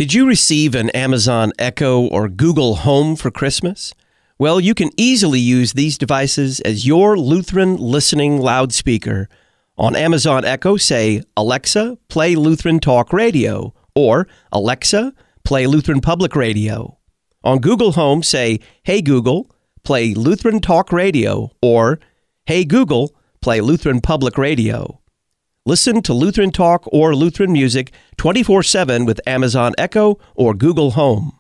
Did you receive an Amazon Echo or Google Home for Christmas? Well, you can easily use these devices as your Lutheran listening loudspeaker. On Amazon Echo, say, Alexa, play Lutheran Talk Radio, or Alexa, play Lutheran Public Radio. On Google Home, say, Hey Google, play Lutheran Talk Radio, or Hey Google, play Lutheran Public Radio. Listen to Lutheran Talk or Lutheran music 24/7 with Amazon Echo or Google Home.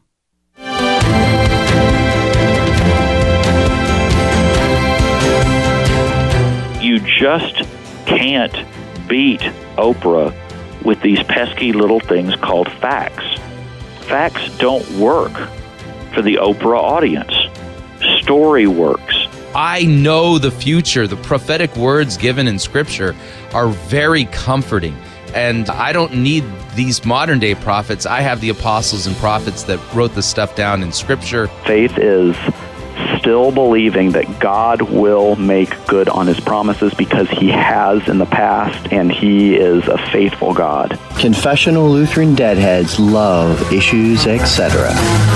You just can't beat Oprah with these pesky little things called facts. Facts don't work for the Oprah audience. Story works. I know the future. The prophetic words given in Scripture are very comforting. And I don't need these modern day prophets. I have the apostles and prophets that wrote the stuff down in Scripture. Faith is still believing that God will make good on his promises because he has in the past, and he is a faithful God. Confessional Lutheran Deadheads love Issues, etc.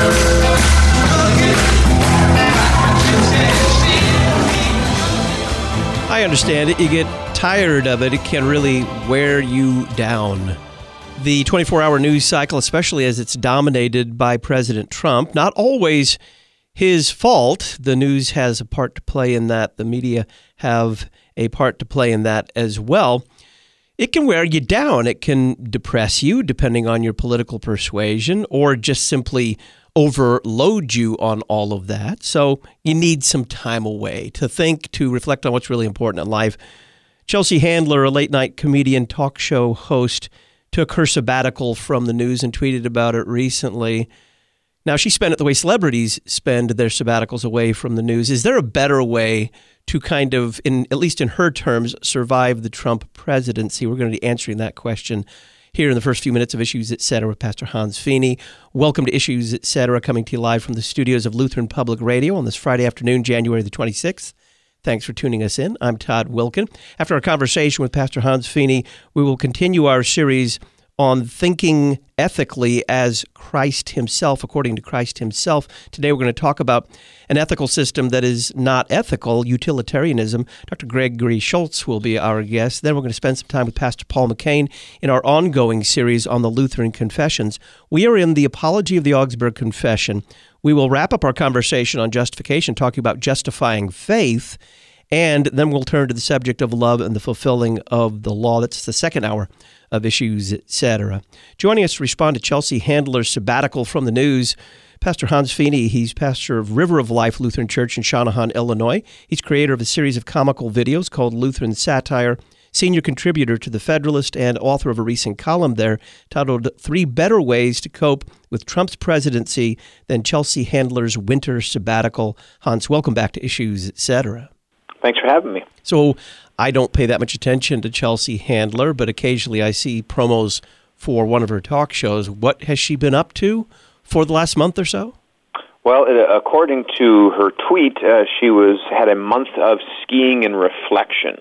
I understand it. You get tired of it. It can really wear you down. The 24-hour news cycle, especially as it's dominated by President Trump, not always his fault. The news has a part to play in that. The media have a part to play in that as well. It can wear you down. It can depress you, depending on your political persuasion, or just simply overload you on all of that. So you need some time away to think, to reflect on what's really important in life. Chelsea Handler, a late-night comedian, talk show host, took her sabbatical from the news and tweeted about it recently. Now, she spent it the way celebrities spend their sabbaticals, away from the news. Is there a better way to kind of, at least in her terms, survive the Trump presidency? We're going to be answering that question here in the first few minutes of Issues, Etc. with Pastor Hans Feeney. Welcome to Issues, Etc., coming to you live from the studios of Lutheran Public Radio on this Friday afternoon, January the 26th. Thanks for tuning us in. I'm Todd Wilkin. After our conversation with Pastor Hans Feeney, we will continue our series on thinking ethically as Christ himself, according to Christ himself. Today we're going to talk about an ethical system that is not ethical, utilitarianism. Dr. Gregory Schultz will be our guest. Then we're going to spend some time with Pastor Paul McCain in our ongoing series on the Lutheran Confessions. We are in the Apology of the Augsburg Confession. We will wrap up our conversation on justification, talking about justifying faith, and then we'll turn to the subject of love and the fulfilling of the law. That's the second hour of Issues, Etc. Joining us to respond to Chelsea Handler's sabbatical from the news, Pastor Hans Feeney. He's pastor of River of Life Lutheran Church in Shanahan, Illinois. He's creator of a series of comical videos called Lutheran Satire, senior contributor to The Federalist, and author of a recent column there titled 3 Better Ways to Cope with Trump's Presidency Than Chelsea Handler's Winter Sabbatical. Hans, welcome back to Issues, Etc. Thanks for having me. So I don't pay that much attention to Chelsea Handler, but occasionally I see promos for one of her talk shows. What has she been up to for the last month or so? Well, according to her tweet, she had a month of skiing and reflection.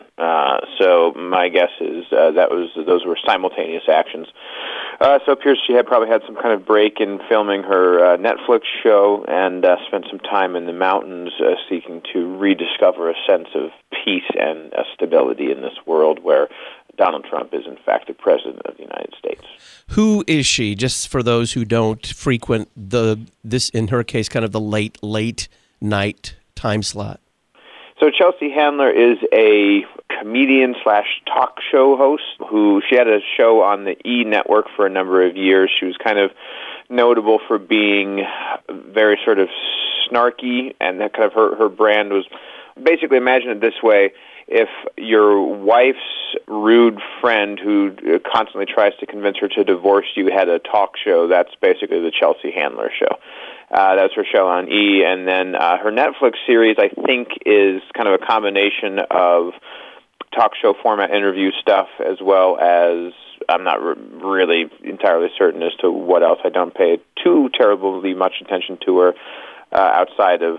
So my guess is those were simultaneous actions. So it appears she probably had some kind of break in filming her Netflix show and spent some time in the mountains seeking to rediscover a sense of peace and stability in this world where Donald Trump is, in fact, the president of the United States. Who is she, just for those who don't frequent this, in her case, kind of the late night time slot? So Chelsea Handler is a comedian/talk show host she had a show on the E! Network for a number of years. She was kind of notable for being very sort of snarky, and that kind of her brand was basically, imagine it this way: if your wife's rude friend who constantly tries to convince her to divorce you had a talk show, that's basically the Chelsea Handler show. That's her show on E! And then her Netflix series, I think, is kind of a combination of talk show format interview stuff as well as, I'm not really entirely certain as to what else. I don't pay too terribly much attention to her outside of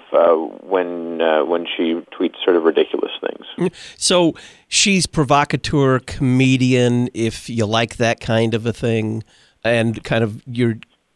when she tweets sort of ridiculous things. So she's provocateur, comedian, if you like that kind of a thing, and kind of you're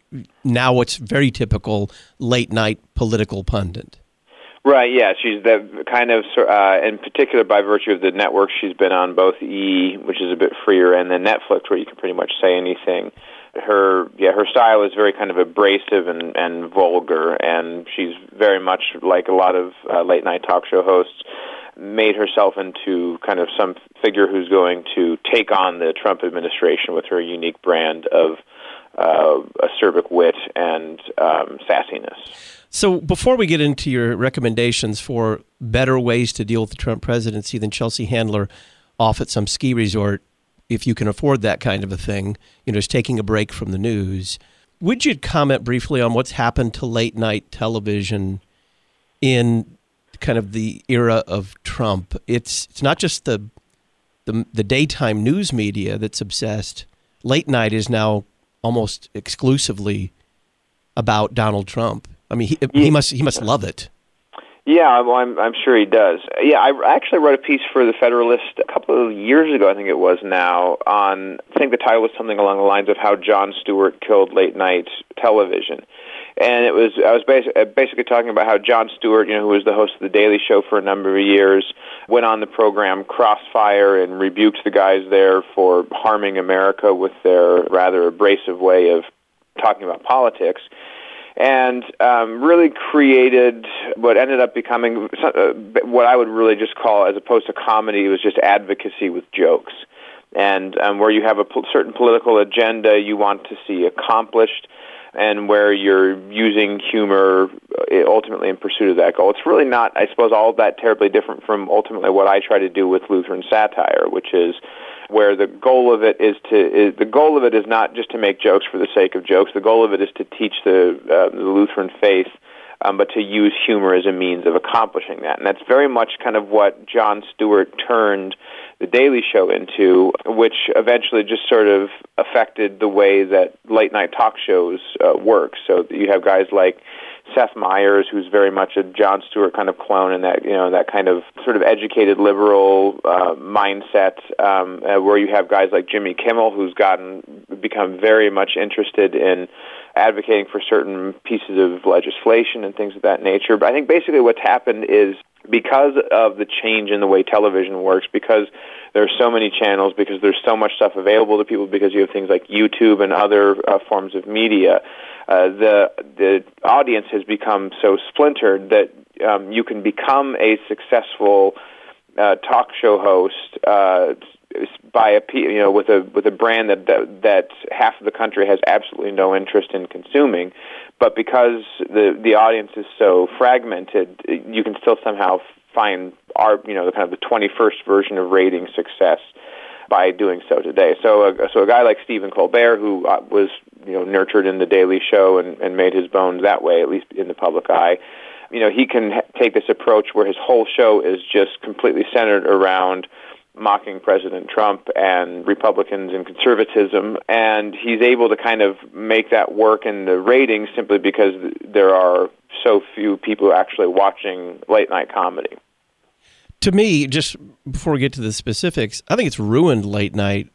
now what's very typical late-night political pundit. Right, yeah. She's the kind of, in particular by virtue of the network she's been on, both E, which is a bit freer, and then Netflix, where you can pretty much say anything. Her style is very kind of abrasive and vulgar, and she's very much like a lot of late-night talk show hosts, made herself into kind of some figure who's going to take on the Trump administration with her unique brand of acerbic wit and sassiness. So before we get into your recommendations for better ways to deal with the Trump presidency than Chelsea Handler off at some ski resort, if you can afford that kind of a thing, just taking a break from the news, would you comment briefly on what's happened to late-night television in kind of the era of Trump? It's not just the daytime news media that's obsessed. Late night is now almost exclusively about Donald Trump. I mean, he must love it. Yeah, well, I'm sure he does. Yeah, I actually wrote a piece for the Federalist a couple of years ago, I think it was now, on, I think the title was something along the lines of how Jon Stewart killed late-night television. And I was basically talking about how Jon Stewart, who was the host of The Daily Show for a number of years, went on the program Crossfire and rebuked the guys there for harming America with their rather abrasive way of talking about politics. And really created what ended up becoming what I would really just call, as opposed to comedy, it was just advocacy with jokes. And where you have a certain political agenda you want to see accomplished, and where you're using humor ultimately in pursuit of that goal. It's really not, I suppose, all that terribly different from ultimately what I try to do with Lutheran satire, which is where the goal of it is not just to make jokes for the sake of jokes. The goal of it is to teach the Lutheran faith, but to use humor as a means of accomplishing that. And that's very much kind of what Jon Stewart turned The Daily Show into, which eventually just sort of affected the way that late-night talk shows work. So you have guys like Seth Meyers, who's very much a Jon Stewart kind of clone, and that kind of sort of educated liberal mindset, where you have guys like Jimmy Kimmel, who's become very much interested in advocating for certain pieces of legislation and things of that nature. But I think basically what's happened is, because of the change in the way television works, because there are so many channels, because there's so much stuff available to people, because you have things like YouTube and other forms of media, the audience has become so splintered that you can become a successful talk show host with a brand that half of the country has absolutely no interest in consuming. But because the audience is so fragmented, you can still somehow find the kind of the 21st version of rating success by doing so today. So a guy like Stephen Colbert, who was nurtured in The Daily Show and made his bones that way, at least in the public eye, he can take this approach where his whole show is just completely centered around mocking President Trump and Republicans and conservatism, and he's able to kind of make that work in the ratings simply because there are so few people actually watching late-night comedy. To me, just before we get to the specifics, I think it's ruined late night.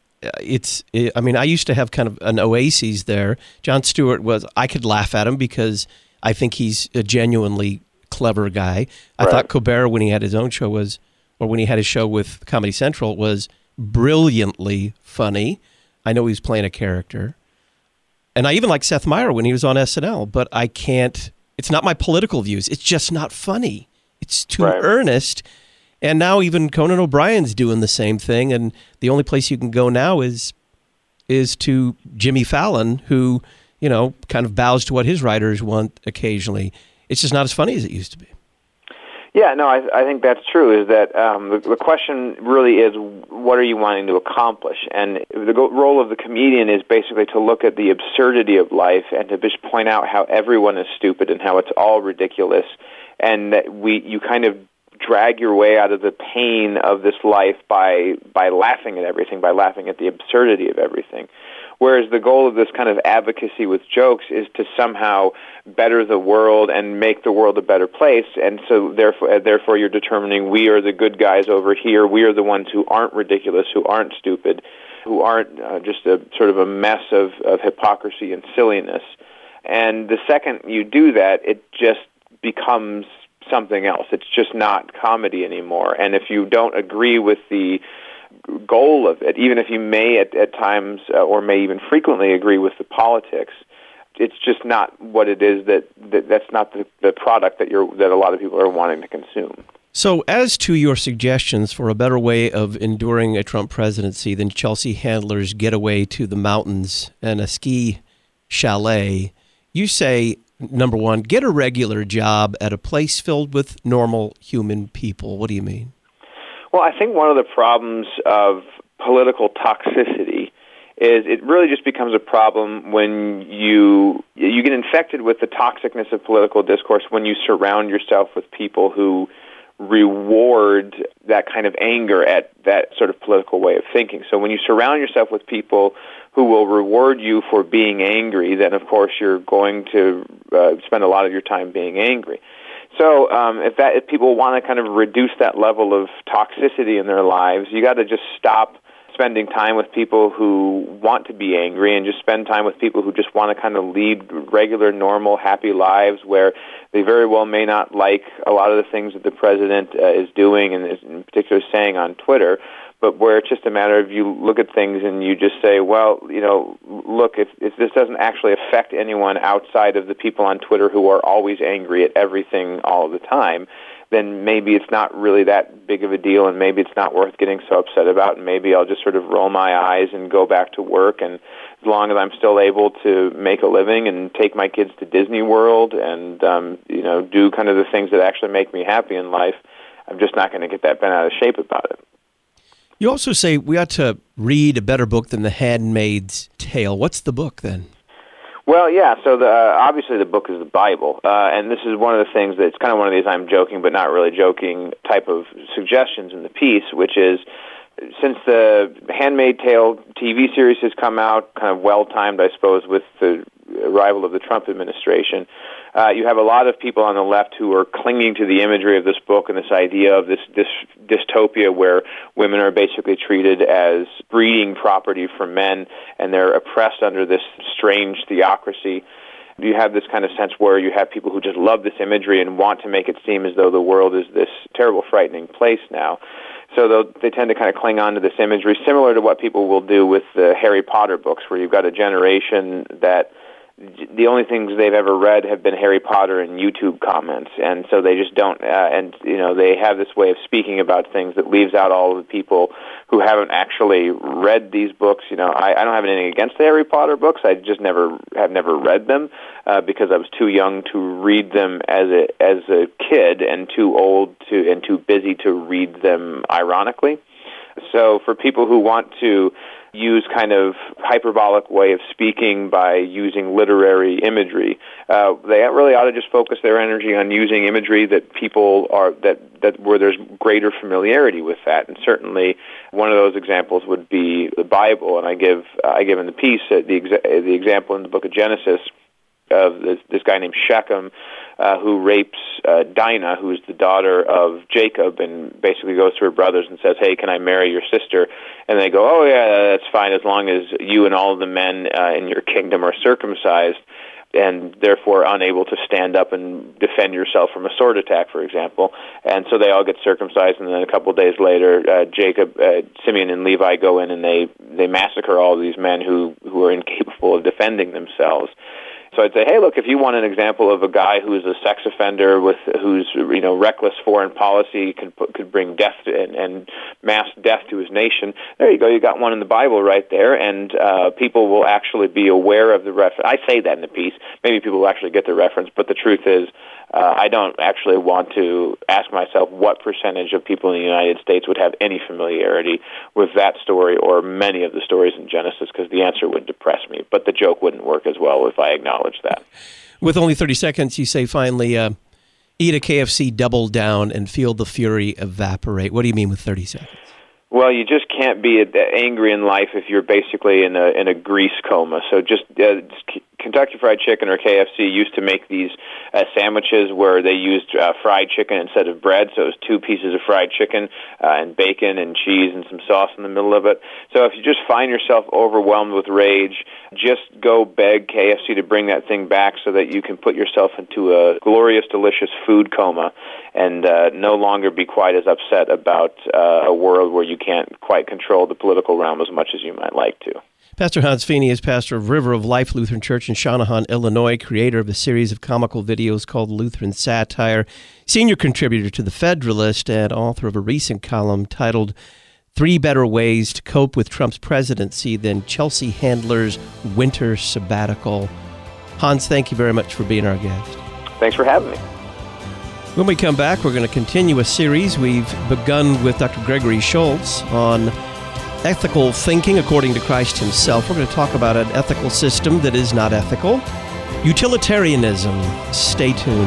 I used to have kind of an oasis there. Jon Stewart I could laugh at him because I think he's a genuinely clever guy. I thought Colbert, when he had his own show, when he had his show with Comedy Central, was brilliantly funny. I know he was playing a character. And I even like Seth Meyers when he was on SNL, but it's not my political views. It's just not funny. It's too earnest. And now even Conan O'Brien's doing the same thing, and the only place you can go now is to Jimmy Fallon, who, kind of bows to what his writers want occasionally. It's just not as funny as it used to be. Yeah, no, I think that's true, is that the question really is, what are you wanting to accomplish? And the role of the comedian is basically to look at the absurdity of life and to just point out how everyone is stupid and how it's all ridiculous, and that you kind of drag your way out of the pain of this life by laughing at everything, by laughing at the absurdity of everything. Whereas the goal of this kind of advocacy with jokes is to somehow better the world and make the world a better place. And so therefore you're determining, we are the good guys over here. We are the ones who aren't ridiculous, who aren't stupid, who aren't just a sort of a mess of hypocrisy and silliness. And the second you do that, it just becomes something else. It's just not comedy anymore. And if you don't agree with the goal of it, even if you may at times or may even frequently agree with the politics, it's just not what it is. That's not the product that a lot of people are wanting to consume. So as to your suggestions for a better way of enduring a Trump presidency than Chelsea Handler's getaway to the mountains and a ski chalet, you say, number one, get a regular job at a place filled with normal human people. What do you mean? Well, I think one of the problems of political toxicity is it really just becomes a problem when you get infected with the toxicness of political discourse when you surround yourself with people who reward that kind of anger at that sort of political way of thinking. So when you surround yourself with people who will reward you for being angry, then of course you're going to spend a lot of your time being angry. So if people want to kind of reduce that level of toxicity in their lives, you got to just stop spending time with people who want to be angry and just spend time with people who just want to kind of lead regular, normal, happy lives where they very well may not like a lot of the things that the president is doing and is in particular saying on Twitter, but where it's just a matter of you look at things and you just say, well, look, if this doesn't actually affect anyone outside of the people on Twitter who are always angry at everything all the time, then maybe it's not really that big of a deal, and maybe it's not worth getting so upset about, and maybe I'll just sort of roll my eyes and go back to work, and as long as I'm still able to make a living and take my kids to Disney World and, do kind of the things that actually make me happy in life, I'm just not going to get that bent out of shape about it. You also say we ought to read a better book than The Handmaid's Tale. What's the book, then? Well, yeah, so obviously the book is the Bible, and this is one of the things that's kind of one of these I'm joking but not really joking type of suggestions in the piece, which is since the Handmaid's Tale TV series has come out, kind of well-timed, I suppose, with the arrival of the Trump administration, you have a lot of people on the left who are clinging to the imagery of this book and this idea of this dystopia where women are basically treated as breeding property for men and they're oppressed under this strange theocracy. You have this kind of sense where you have people who just love this imagery and want to make it seem as though the world is this terrible, frightening place now. So they tend to kind of cling on to this imagery, similar to what people will do with the Harry Potter books, where you've got a generation that the only things they've ever read have been Harry Potter and YouTube comments, and so they just don't, they have this way of speaking about things that leaves out all of the people who haven't actually read these books. I don't have anything against the Harry Potter books. I just have never read them because I was too young to read them as a kid and too old and too busy to read them ironically. So for people who want to use kind of hyperbolic way of speaking by using literary imagery, they really ought to just focus their energy on using imagery that people are that where there's greater familiarity with that. And certainly one of those examples would be the Bible. And I give in the piece the example in the book of Genesis of this guy named Shechem who rapes Dinah, who's the daughter of Jacob, and basically goes to her brothers and says, hey, can I marry your sister? And they go, oh, yeah, that's fine as long as you and all of the men in your kingdom are circumcised and therefore unable to stand up and defend yourself from a sword attack, for example. And so they all get circumcised, and then a couple of days later, Simeon and Levi go in and they massacre all of these men who are incapable of defending themselves. So I'd say, hey, look, if you want an example of a guy who's a sex offender whose reckless foreign policy could bring death and mass death to his nation, there you go. You got one in the Bible right there, and people will actually be aware of the reference. I say that in the piece. Maybe people will actually get the reference, but the truth is, I don't actually want to ask myself what percentage of people in the United States would have any familiarity with that story or many of the stories in Genesis, because the answer would depress me. But the joke wouldn't work as well if I acknowledged that. With only 30 seconds, you say finally, eat a KFC, double down, and feel the fury evaporate. What do you mean with 30 seconds? Well, you just can't be angry in life if you're basically in a grease coma. So just Kentucky Fried Chicken or KFC used to make these sandwiches where they used fried chicken instead of bread. So it was 2 pieces of fried chicken and bacon and cheese and some sauce in the middle of it. So if you just find yourself overwhelmed with rage, just go beg KFC to bring that thing back so that you can put yourself into a glorious, delicious food coma and no longer be quite as upset about a world where you can't quite control the political realm as much as you might like to. Pastor Hans Feeney is pastor of River of Life Lutheran Church in Shanahan, Illinois, creator of a series of comical videos called Lutheran Satire, senior contributor to The Federalist, and author of a recent column titled 3 Better Ways to Cope with Trump's Presidency Than Chelsea Handler's Winter Sabbatical. Hans, thank you very much for being our guest. Thanks for having me. When we come back, we're going to continue a series we've begun with Dr. Gregory Schultz on ethical thinking according to Christ himself. We're going to talk about an ethical system that is not ethical. Utilitarianism. Stay tuned.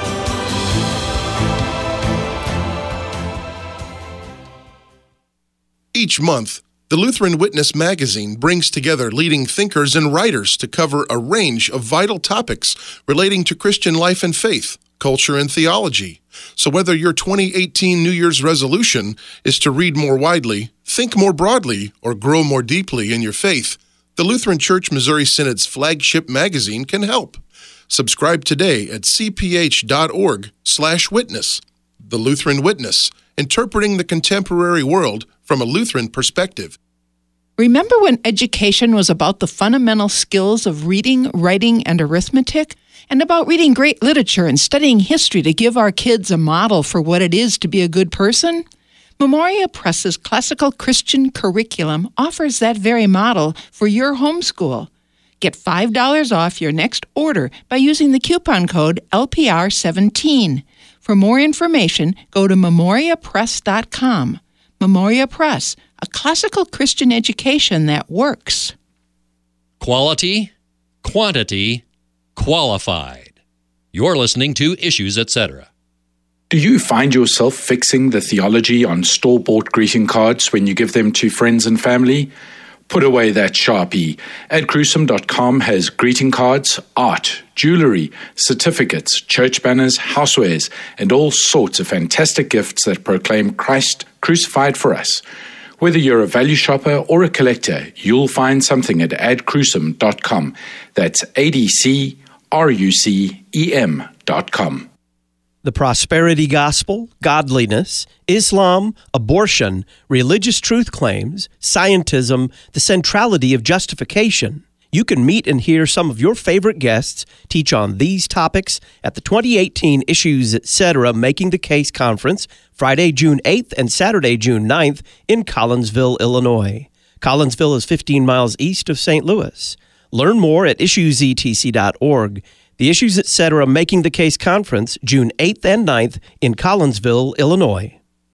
Each month, the Lutheran Witness magazine brings together leading thinkers and writers to cover a range of vital topics relating to Christian life and faith, culture, and theology. So whether your 2018 New Year's resolution is to read more widely, think more broadly, or grow more deeply in your faith, the Lutheran Church Missouri Synod's flagship magazine can help. Subscribe today at cph.org/witness. The Lutheran Witness, interpreting the contemporary world from a Lutheran perspective. Remember when education was about the fundamental skills of reading, writing, and arithmetic? And about reading great literature and studying history to give our kids a model for what it is to be a good person? Memoria Press's classical Christian curriculum offers that very model for your homeschool. Get $5 off your next order by using the coupon code LPR17. For more information, go to memoriapress.com. Memoria Press, a classical Christian education that works. Quality, quantity, qualified. You're listening to Issues, Etc. Do you find yourself fixing the theology on store-bought greeting cards when you give them to friends and family? Put away that Sharpie. AdCruesome.com has greeting cards, art, jewelry, certificates, church banners, housewares, and all sorts of fantastic gifts that proclaim Christ crucified for us. Whether you're a value shopper or a collector, you'll find something at adcruesome.com. That's ADCRUCEM.com. The prosperity gospel, godliness, Islam, abortion, religious truth claims, scientism, the centrality of justification. You can meet and hear some of your favorite guests teach on these topics at the 2018 Issues, Etc. Making the Case Conference, Friday, June 8th and Saturday, June 9th in Collinsville, Illinois. Collinsville is 15 miles east of St. Louis. Learn more at issuesetc.org. The Issues, Etc. Making the Case Conference, June 8th and 9th in Collinsville, Illinois.